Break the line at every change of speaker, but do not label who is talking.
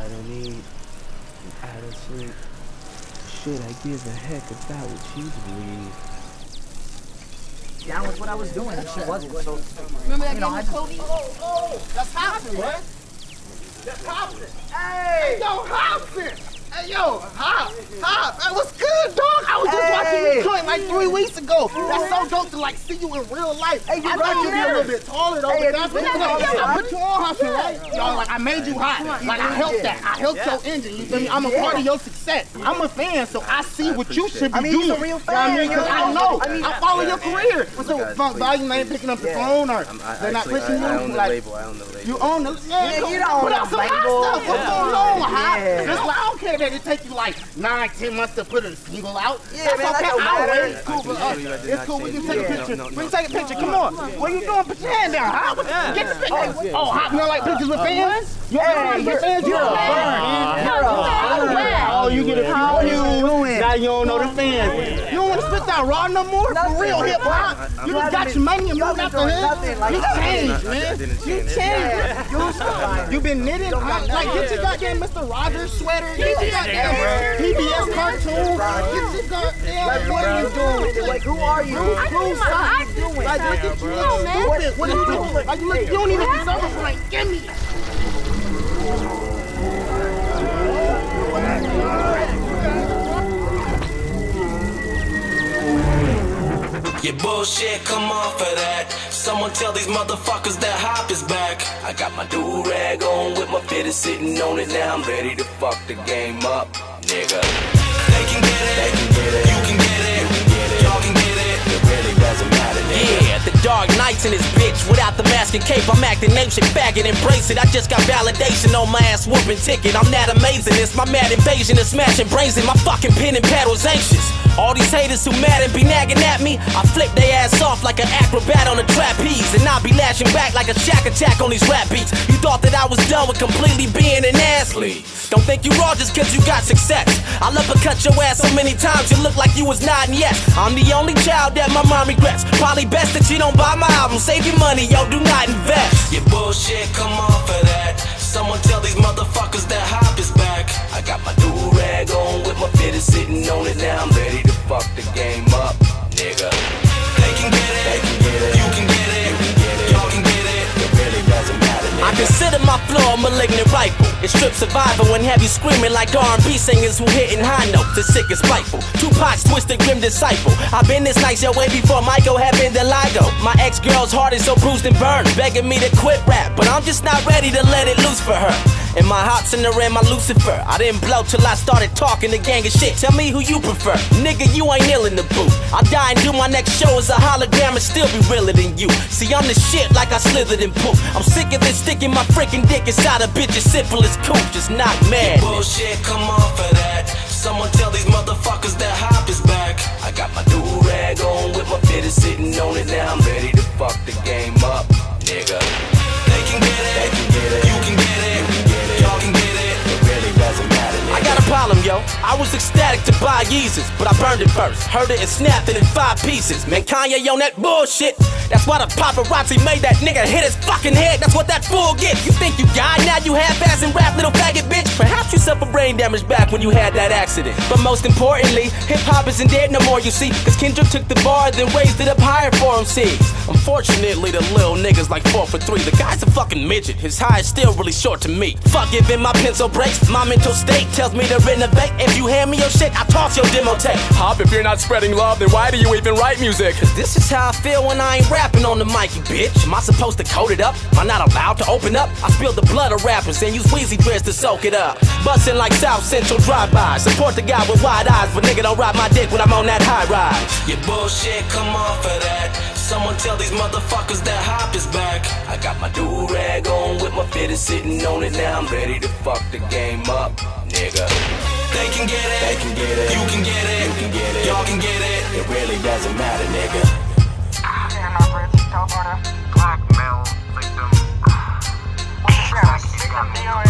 I don't need, I don't sleep. Shit, I give a heck about what you believe.
Down with what I was doing, and she wasn't. So,
remember that game with Cody?
Oh, that's Hobson, man. That's Hobson. Hey, yo, Hobson. Hey, yo, Hop. Hey, what's good, dog? I was just watching you joint like 3 weeks ago. That's so dope to like see you in real life. Hey, I thought you'd be a little bit taller though, but that's what I put you on, Hobson, right? Yo, like I made you hot. Like I helped that. I helped your engine. You feel me? I'm a part of your success. I'm a fan, so I see what you should be doing.
he's a real fan.
You know what I mean? Because I know. I follow your career. So, Volume ain't picking up the phone, or they're not pushing you.
I own the label. I own the label.
You own the
Yeah, you don't own the label.
What's going on, Hop? Just like, I don't care that it take you like 9-10 months to put a single out.
Yeah, man, that don't matter.
It's cool for us. It's cool. We can take a picture. We can take a picture. Come on. What are you doing? Put your hand down, Hop. Get the picture. Oh, Hop, you don't like pictures with fans? You don't like fans? You're a burn. Oh, you get a few. Now you don't know the fans. You don't want to spit that raw no more? For real hip hop. You just got your money and moved out the hood. You changed, man. You changed. You been knitting. Like, get your goddamn Mr. Rogers sweater. Get your goddamn PBS cartoon. Get your goddamn. Like, what are you doing?
Like, who are you?
Like, look at you. Look stupid. What are you doing? Like, look, you don't even deserve it. Like, give me.
Your bullshit, come off of that. Someone tell these motherfuckers that Hop is back. I got my do-rag on with my fitter sitting on it. Now I'm ready to fuck the game up, nigga. They can get it, they can get it, you can get it, you can get it, y'all can get it. It really doesn't matter, nigga. Yeah, the Dark Knights in this bitch. Without the mask and cape, I'm acting name shit, faggot, embrace it. I just got validation on my ass whooping ticket. I'm that amazing, it's my mad invasion of smashing brains in my fucking pen and paddle's anxious. All these haters who mad and be nagging at me, I flip they ass off like an acrobat on a trapeze, and I'll be lashing back like a shack attack on these rap beats. You thought that I was done with completely being an athlete. Don't think you raw just cause you got success. I'll uppercut your ass so many times you look like you was nodding yes. I'm the only child that my mom regrets. Probably best that you don't buy my album. Save your money, yo, do not invest. Your bullshit, come off of that. Someone tell these motherfuckers that Hop is back. I got my do-rag on with my fitter sitting on it. Now I'm ready to fuck the game up, nigga. They can get it, they can get it, you can get it, you can get it, y'all can get it. It really doesn't matter, nigga. I consider my flow a malignant rifle. It strips survival and have you screaming like R&B singers who hitting high notes. The sick is spiteful. Tupac's twisted grim disciple. I've been this nice your way before Michael had been the LIGO. My ex-girl's heart is so bruised and burned, begging me to quit rap, but I'm just not ready to let it loose for her. And my Hops in the rim, my Lucifer. I didn't blow till I started talking the gang of shit. Tell me who you prefer. Nigga, you ain't ill in the booth. I'll die and do my next show as a hologram and still be realer than you. See, I'm the shit like I slithered in poop. I'm sick of this sticking my freaking dick inside a bitch as simple as coop. Just not mad. Your bullshit, come off of that. Someone tell these motherfuckers that Hop is back. I got my do-rag on with my fitter sitting on it. Now I'm ready to fuck the game up, nigga. They can get it, they can get it, you can get it, you can get it, y'all can get it. It really doesn't matter, nigga. I got a problem, yo. I was ecstatic to buy Yeezus, but I burned it first. Heard it and snapped it in 5 pieces. Man, Kanye on that bullshit. That's why the paparazzi made that nigga hit his fucking head. That's what that fool gets. You think you got, now you half-ass and rap, little faggot bitch. Perhaps you suffered brain damage back when you had that accident. But most importantly, hip-hop isn't dead no more, you see. Cause Kendrick took the bar, then raised it up higher for MCs. Unfortunately, the little niggas like 4 for 3. The guy's a fucking midget. His high is still really short to me. Fuck giving my pencil breaks. My mental state tells me to renovate. If you hand me your shit, I toss your demo tape.
Hop, if you're not spreading love, then why do you even write music?
Cause this is how I feel when I ain't rapping on the mic, you bitch. Am I supposed to code it up? Am I not allowed to open up? I spill the blood of rappers and use Weezy dreads to soak it up. Bustin' like South Central drive-by. Support the guy with wide eyes, but nigga don't ride my dick when I'm on that high rise. Your bullshit, come off of that. Someone tell these motherfuckers that Hop is back. I got my do-rag on with my fitter sitting on it. Now I'm ready to fuck the game up, nigga. They can get it, they can get it, you can get it, you can get it, y'all can get it. It really doesn't matter, nigga.
Blackmail victim.